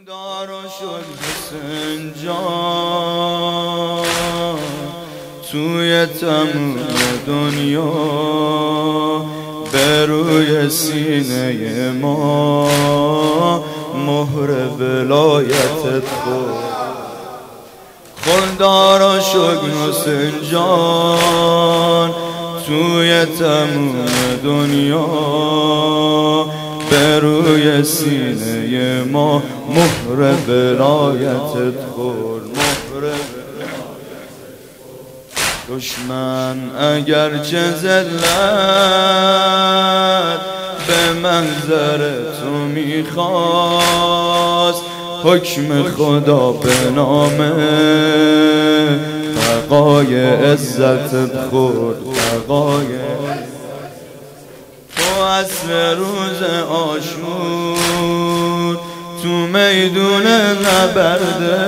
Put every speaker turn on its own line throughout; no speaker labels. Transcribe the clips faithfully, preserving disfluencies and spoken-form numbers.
خدا رو شد حسین جان توی تمام دنیا به روی سینه ما مهر ولایتت خود. خدا را شکر حسین جان توی تمام دنیا به روی سینه ما مهر ولایتت خود. مهر دشمن اگر چه ذلت به منظر تو میخواست، حکم خدا به نام بقای عزتت خود. بقای تو اصل روز آشور تو میدون نبرده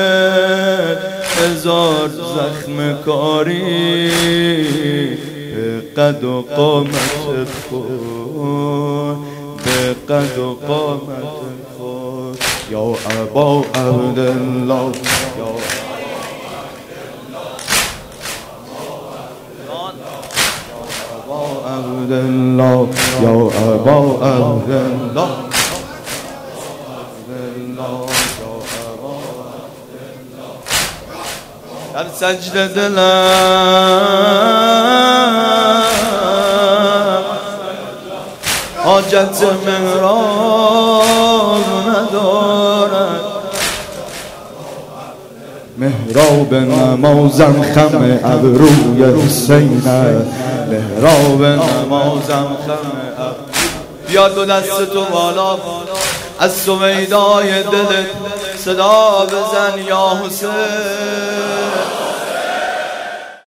هزار زخم کاری به قد و قامتت خود. به قد و قامتت خود. یا ابا عبدالله یا ابا عبدالله یا ابا عبدالله در سجده دلم حاجت محراب ندارد، محراب نمازم خم ابروی حسین، محراب نمازم خم ابروی. بیا دو دست تو بالا از سویدای دلت صدا بزن یا حسین.